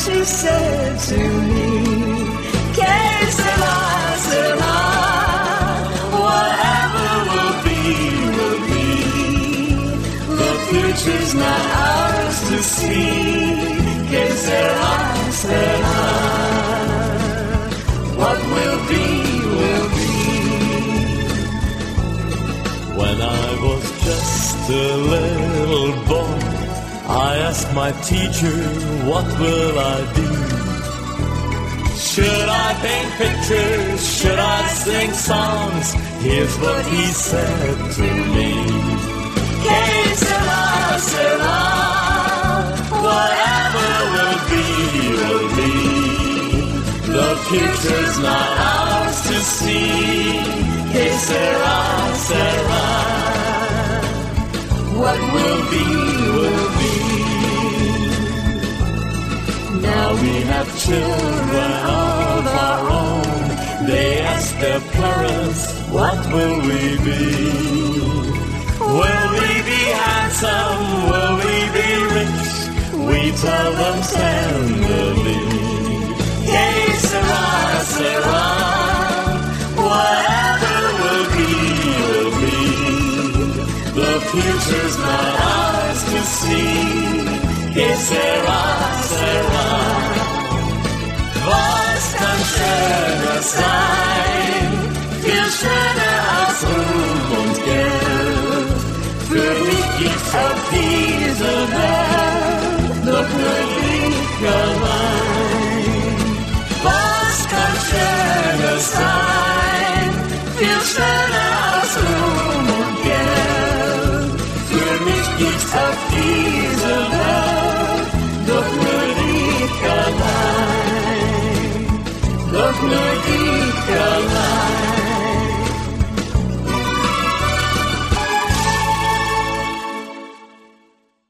she said to me, que sera, sera, whatever will be, will be. The future's not ours to see, que sera, sera, what will be, will be. When I was just a little boy, I asked my teacher, what will I be? Should I paint pictures? Should I sing songs? Here's what he said to me. Que sera, sera, whatever will be, will be. The future's not ours to see. Que sera, sera, what will be, will be. Now we have children of our own. They ask their parents, what will we be? Will we be handsome? Will we be rich? We tell them tenderly, Que sera, sera, whatever will be, will be. The future's not ours to see. Que sera, sera, was kann schöner sein? viel schöner als Ruhm und Geld. Für mich gibt's auf dieser Welt doch nur dich allein. Was kann schöner sein? Viel schöner als Ruhm und Geld. Für mich gibt's auf dieser Welt doch nur dich allein. Doch nur dich allein.